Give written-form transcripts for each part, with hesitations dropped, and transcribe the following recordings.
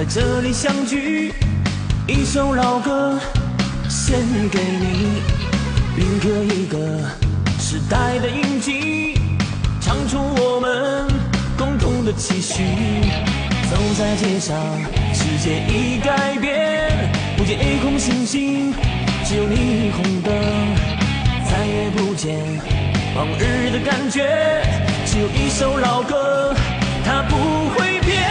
这里相聚，一首老歌献给你，铭刻一个时代的印记，唱出我们共同的期许。走在街上，世界已改变，不见夜空星星，只有霓虹灯，再也不见往日的感觉，只有一首老歌，它不会变。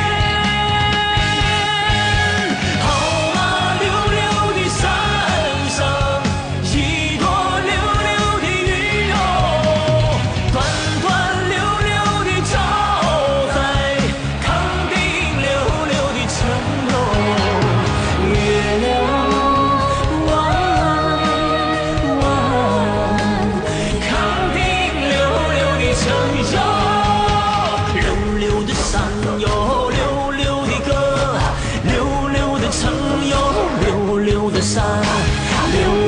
山，溜